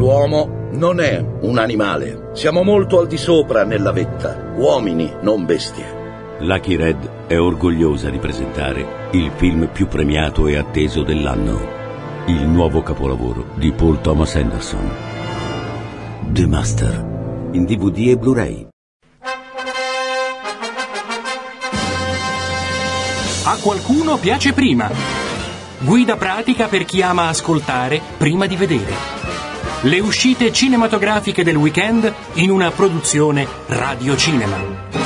L'uomo non è un animale. Siamo molto al di sopra nella vetta. Uomini, non bestie. Lucky Red è orgogliosa di presentare il film più premiato e atteso dell'anno. Il nuovo capolavoro di Paul Thomas Anderson. The Master. In DVD e Blu-ray. A qualcuno piace prima. Guida pratica per chi ama ascoltare prima di vedere. Le uscite cinematografiche del weekend in una produzione Radio Cinema.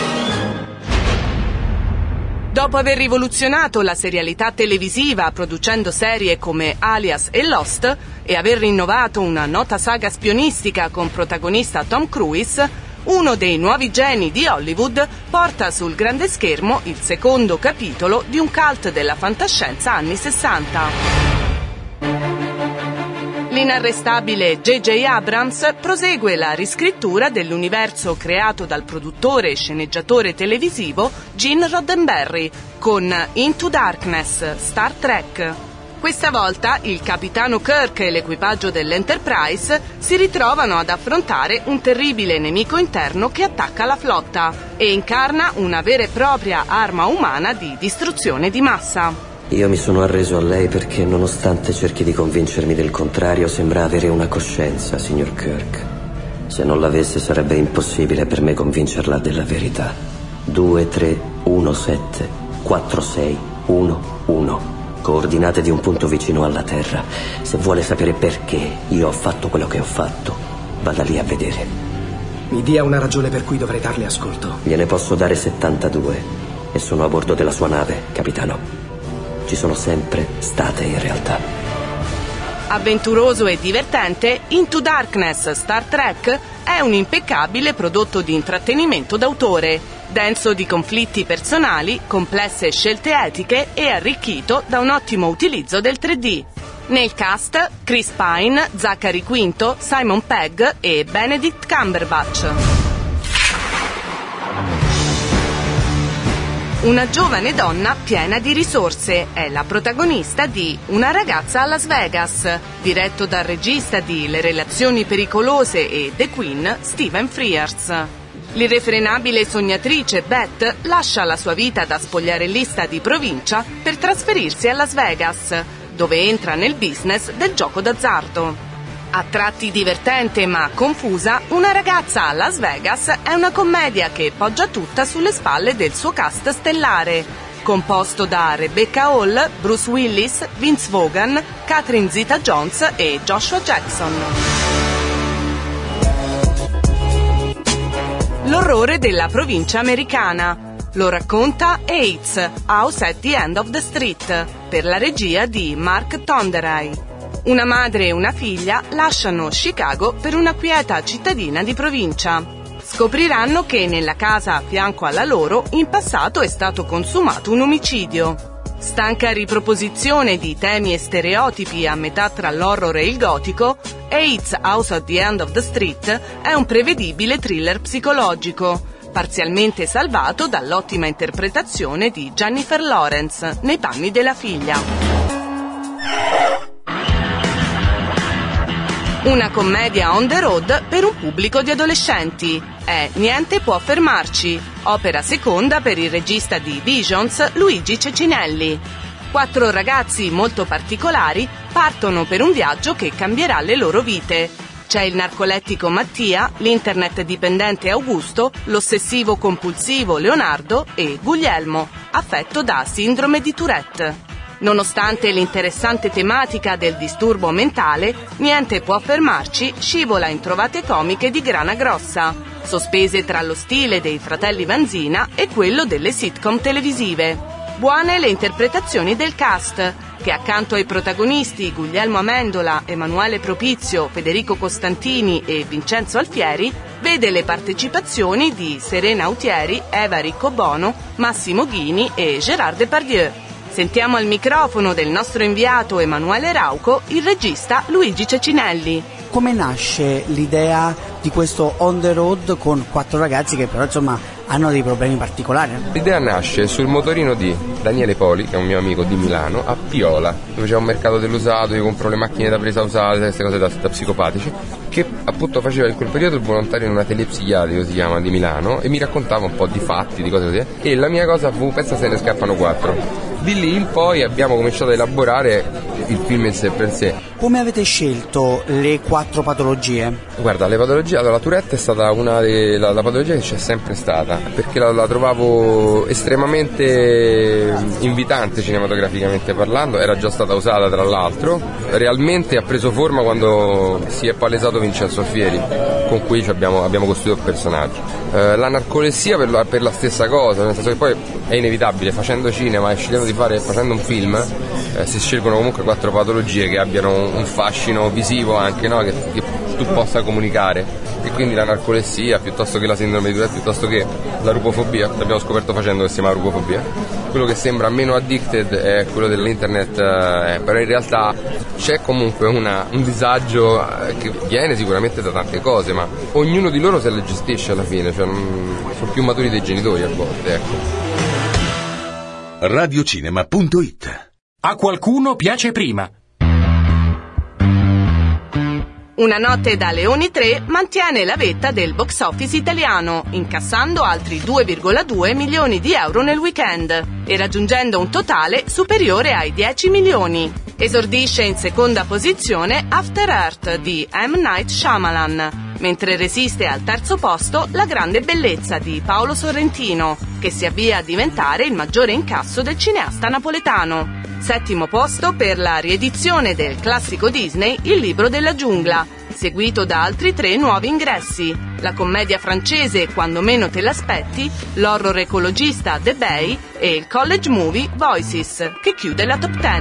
Dopo aver rivoluzionato la serialità televisiva producendo serie come Alias e Lost e aver rinnovato una nota saga spionistica con protagonista Tom Cruise, uno dei nuovi geni di Hollywood porta sul grande schermo il secondo capitolo di un cult della fantascienza anni 60. L'inarrestabile J.J. Abrams prosegue la riscrittura dell'universo creato dal produttore e sceneggiatore televisivo Gene Roddenberry con Into Darkness, Star Trek. Questa volta il capitano Kirk e l'equipaggio dell'Enterprise si ritrovano ad affrontare un terribile nemico interno che attacca la flotta e incarna una vera e propria arma umana di distruzione di massa. Io mi sono arreso a lei perché, nonostante cerchi di convincermi del contrario, sembra avere una coscienza, signor Kirk. Se non l'avesse sarebbe impossibile per me convincerla della verità. 2, 3, 1, 7, 4, 6, 1, 1. Coordinate di un punto vicino alla Terra. Se vuole sapere perché io ho fatto quello che ho fatto, vada lì a vedere. Mi dia una ragione per cui dovrei darle ascolto. Gliene posso dare 72 e sono a bordo della sua nave, capitano. Ci sono sempre state in realtà. Avventuroso e divertente, Into Darkness Star Trek è un impeccabile prodotto di intrattenimento d'autore, denso di conflitti personali, complesse scelte etiche e arricchito da un ottimo utilizzo del 3D. Nel cast Chris Pine, Zachary Quinto, Simon Pegg e Benedict Cumberbatch. Una giovane donna piena di risorse è la protagonista di Una ragazza a Las Vegas, diretto dal regista di Le relazioni pericolose e The Queen, Stephen Frears. L'irrefrenabile sognatrice Beth lascia la sua vita da spogliarellista di provincia per trasferirsi a Las Vegas, dove entra nel business del gioco d'azzardo. A tratti divertente ma confusa, Una ragazza a Las Vegas è una commedia che poggia tutta sulle spalle del suo cast stellare, composto da Rebecca Hall, Bruce Willis, Vince Vaughn, Catherine Zeta-Jones e Joshua Jackson. L'orrore della provincia americana. Lo racconta AIDS, House at the End of the Street, per la regia di Mark Tonderai. Una madre e una figlia lasciano Chicago per una quieta cittadina di provincia. Scopriranno che nella casa a fianco alla loro in passato è stato consumato un omicidio. Stanca riproposizione di temi e stereotipi a metà tra l'horror e il gotico, AIDS House at the End of the Street è un prevedibile thriller psicologico, parzialmente salvato dall'ottima interpretazione di Jennifer Lawrence nei panni della figlia. Una commedia on the road per un pubblico di adolescenti. È Niente può fermarci, opera seconda per il regista di Visions, Luigi Cecinelli. 4 ragazzi molto particolari partono per un viaggio che cambierà le loro vite. C'è il narcolettico Mattia, l'internet dipendente Augusto, l'ossessivo compulsivo Leonardo e Guglielmo, affetto da sindrome di Tourette. Nonostante l'interessante tematica del disturbo mentale, Niente può fermarci scivola in trovate comiche di grana grossa, sospese tra lo stile dei fratelli Vanzina e quello delle sitcom televisive. Buone le interpretazioni del cast, che accanto ai protagonisti Guglielmo Amendola, Emanuele Propizio, Federico Costantini e Vincenzo Alfieri, vede le partecipazioni di Serena Autieri, Eva Riccobono, Massimo Ghini e Gérard Depardieu. Sentiamo al microfono del nostro inviato Emanuele Rauco il regista Luigi Cecinelli. Come nasce l'idea di questo on the road con 4 ragazzi che però insomma hanno dei problemi particolari? L'idea nasce sul motorino di Daniele Poli, che è un mio amico di Milano, a Piola, dove c'è un mercato dell'usato, io compro le macchine da presa usate, queste cose da psicopatici, che appunto faceva in quel periodo il volontario in un atelier psichiatrico, si chiama, di Milano, e mi raccontava un po' di fatti, di cose così, e la mia cosa fu: pensa se ne scappano 4. Di lì in poi abbiamo cominciato a elaborare il film in sé per sé. Come avete scelto le 4 patologie? Guarda, le patologie, allora la Tourette è stata una la patologia che c'è sempre stata, perché la trovavo estremamente invitante cinematograficamente parlando, era già stata usata tra l'altro, realmente ha preso forma quando si è palesato Vincenzo Alfieri, con cui abbiamo costruito il personaggio. La narcolessia per la stessa cosa, nel senso che poi è inevitabile, facendo cinema e facendo un film, si scelgono comunque 4 patologie che abbiano un fascino visivo anche, no? Che tu possa comunicare, e quindi la narcolessia piuttosto che la sindrome di Tourette, piuttosto che la rupofobia, l'abbiamo scoperto facendo, che si chiama rupofobia. Quello che sembra meno addicted è quello dell'internet, però in realtà c'è comunque un disagio che viene sicuramente da tante cose, ma ognuno di loro se le gestisce alla fine, cioè sono più maturi dei genitori a volte, ecco. Radiocinema.it. A qualcuno piace prima. Una notte da Leoni 3 mantiene la vetta del box office italiano, incassando altri 2,2 milioni di euro nel weekend e raggiungendo un totale superiore ai 10 milioni. Esordisce in seconda posizione After Earth di M. Night Shyamalan, mentre resiste al terzo posto La grande bellezza di Paolo Sorrentino, che si avvia a diventare il maggiore incasso del cineasta napoletano. Settimo posto per la riedizione del classico Disney Il libro della giungla, seguito da altri 3 nuovi ingressi: la commedia francese Quando meno te l'aspetti, l'horror ecologista The Bay e il college movie Voices, che chiude la top 10.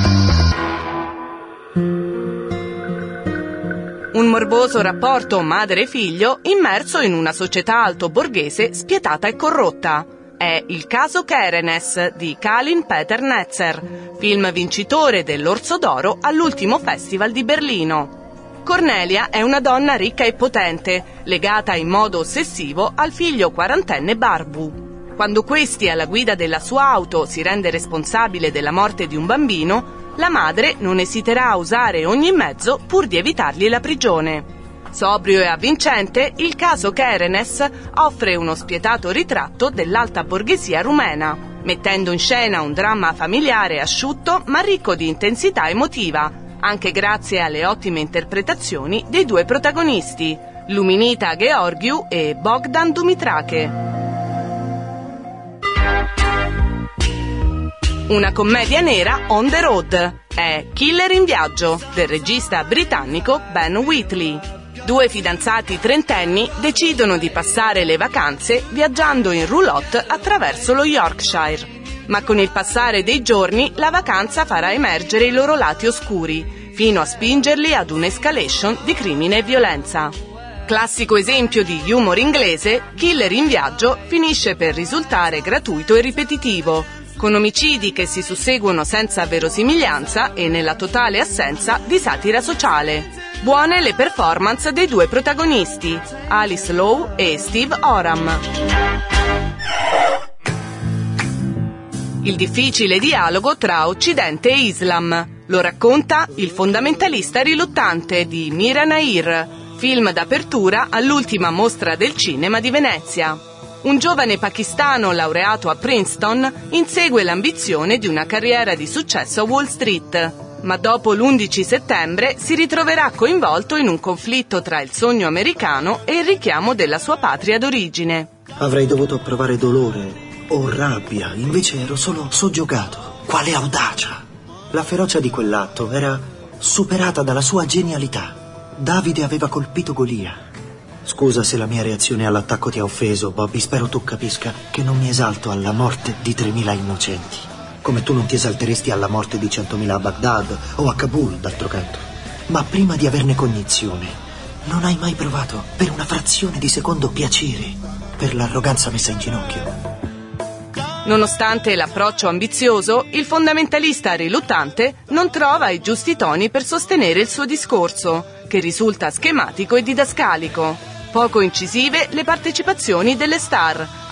Un morboso rapporto madre-figlio immerso in una società altoborghese spietata e corrotta. È Il caso Kerenes di Kalin Peter Netzer, film vincitore dell'Orso d'Oro all'ultimo Festival di Berlino. Cornelia è una donna ricca e potente, legata in modo ossessivo al figlio quarantenne Barbu. Quando questi, alla guida della sua auto, si rende responsabile della morte di un bambino, la madre non esiterà a usare ogni mezzo pur di evitargli la prigione. Sobrio e avvincente, il caso Kerenes offre uno spietato ritratto dell'alta borghesia rumena, mettendo in scena un dramma familiare asciutto ma ricco di intensità emotiva, anche grazie alle ottime interpretazioni dei 2 protagonisti, Luminita Georgiou e Bogdan Dumitrache. Una commedia nera on the road è Killer in viaggio del regista britannico Ben Wheatley. 2 fidanzati trentenni decidono di passare le vacanze viaggiando in roulotte attraverso lo Yorkshire. Ma con il passare dei giorni la vacanza farà emergere i loro lati oscuri, fino a spingerli ad un'escalation di crimine e violenza. Classico esempio di humor inglese, Killer in viaggio finisce per risultare gratuito e ripetitivo, con omicidi che si susseguono senza verosimiglianza e nella totale assenza di satira sociale. Buone le performance dei 2 protagonisti, Alice Lowe e Steve Oram. Il difficile dialogo tra Occidente e Islam lo racconta Il fondamentalista riluttante di Mira Nair, film d'apertura all'ultima mostra del cinema di Venezia. Un giovane pakistano laureato a Princeton insegue l'ambizione di una carriera di successo a Wall Street, ma dopo l'11 settembre si ritroverà coinvolto in un conflitto tra il sogno americano e il richiamo della sua patria d'origine. Avrei dovuto provare dolore o rabbia, invece ero solo soggiogato. Quale audacia! La ferocia di quell'atto era superata dalla sua genialità. Davide aveva colpito Golia. Scusa se la mia reazione all'attacco ti ha offeso, Bobby. Spero tu capisca che non mi esalto alla morte di 3.000 innocenti, come tu non ti esalteresti alla morte di 100.000 a Baghdad o a Kabul, d'altro canto. Ma prima di averne cognizione, non hai mai provato per una frazione di secondo piacere per l'arroganza messa in ginocchio? Nonostante l'approccio ambizioso, il fondamentalista riluttante non trova i giusti toni per sostenere il suo discorso, che risulta schematico e didascalico. Poco incisive le partecipazioni delle star,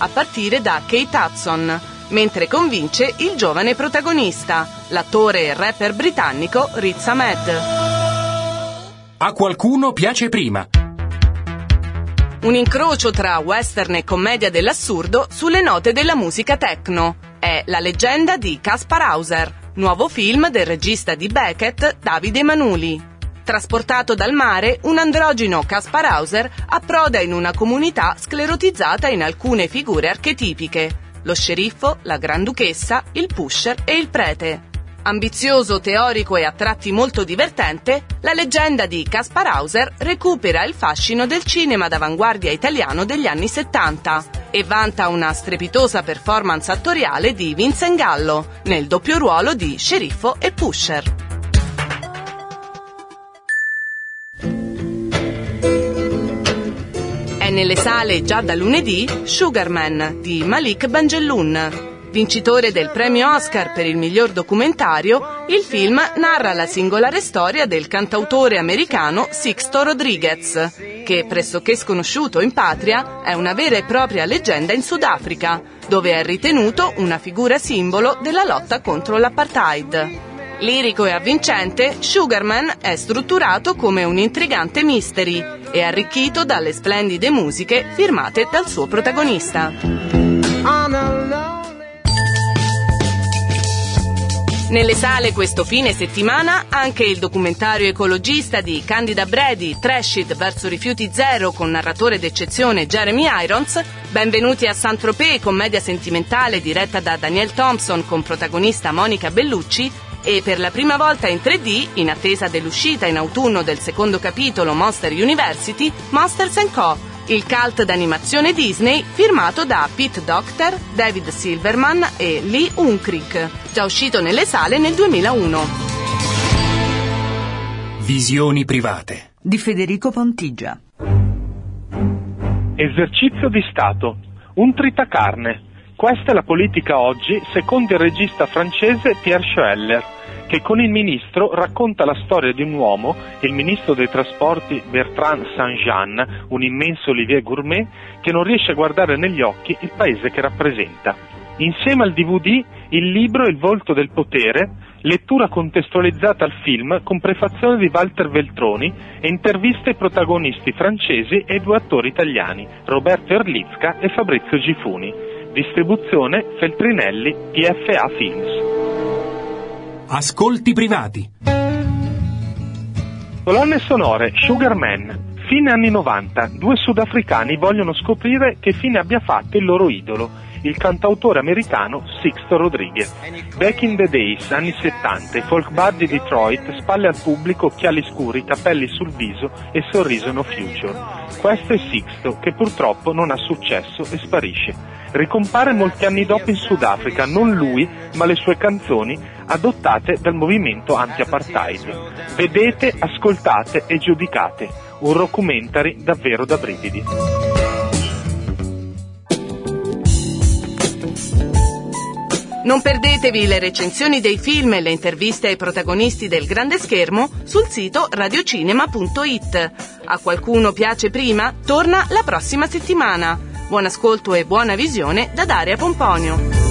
a partire da Kate Hudson, mentre convince il giovane protagonista, l'attore e rapper britannico Riz Ahmed. A qualcuno piace prima. Un incrocio tra western e commedia dell'assurdo sulle note della musica techno. È La leggenda di Kaspar Hauser, nuovo film del regista di Beckett, Davide Emanueli. Trasportato dal mare, un androgino Kaspar Hauser approda in una comunità sclerotizzata in alcune figure archetipiche: lo sceriffo, la granduchessa, il pusher e il prete. Ambizioso, teorico e a tratti molto divertente, La leggenda di Kaspar Hauser recupera il fascino del cinema d'avanguardia italiano degli anni 70 e vanta una strepitosa performance attoriale di Vincent Gallo nel doppio ruolo di sceriffo e pusher. È nelle sale già da lunedì Sugarman di Malik Bangelloun. Vincitore del premio Oscar per il miglior documentario, il film narra la singolare storia del cantautore americano Sixto Rodriguez, che, pressoché sconosciuto in patria, è una vera e propria leggenda in Sudafrica, dove è ritenuto una figura simbolo della lotta contro l'apartheid. Lirico e avvincente, Sugarman è strutturato come un intrigante mystery e arricchito dalle splendide musiche firmate dal suo protagonista. Nelle sale questo fine settimana anche il documentario ecologista di Candida Brady, Trash It verso rifiuti zero, con narratore d'eccezione Jeremy Irons, Benvenuti a Saint-Tropez, commedia sentimentale diretta da Daniel Thompson con protagonista Monica Bellucci, e per la prima volta in 3D, in attesa dell'uscita in autunno del secondo capitolo Monster University, Monsters & Co., il cult d'animazione Disney firmato da Pete Docter, David Silverman e Lee Unkrich, già uscito nelle sale nel 2001. Visioni private di Federico Pontigia. Esercizio di Stato, un tritacarne. Questa è la politica oggi, secondo il regista francese Pierre Schoeller, che con il ministro racconta la storia di un uomo, il ministro dei trasporti Bertrand Saint-Jean, un immenso Olivier Gourmet, che non riesce a guardare negli occhi il paese che rappresenta. Insieme al DVD, il libro Il volto del potere, lettura contestualizzata al film con prefazione di Walter Veltroni e interviste ai protagonisti francesi e ai due attori italiani, Roberto Erlicka e Fabrizio Gifuni. Distribuzione Feltrinelli, PFA Films. Ascolti privati. Colonne sonore, Sugarman. Fine anni 90, due sudafricani vogliono scoprire che fine abbia fatto il loro idolo, il cantautore americano Sixto Rodriguez. Back in the Days, anni 70, folk bar di Detroit, spalle al pubblico, occhiali scuri, capelli sul viso e sorriso no future. Questo è Sixto, che purtroppo non ha successo e sparisce. Ricompare molti anni dopo in Sudafrica, non lui, ma le sue canzoni, adottate dal movimento anti-apartheid. Vedete, ascoltate e giudicate. Un documentary davvero da brividi. Non perdetevi le recensioni dei film e le interviste ai protagonisti del grande schermo sul sito radiocinema.it. A qualcuno piace prima? Torna la prossima settimana. Buon ascolto e buona visione da Daria Pomponio.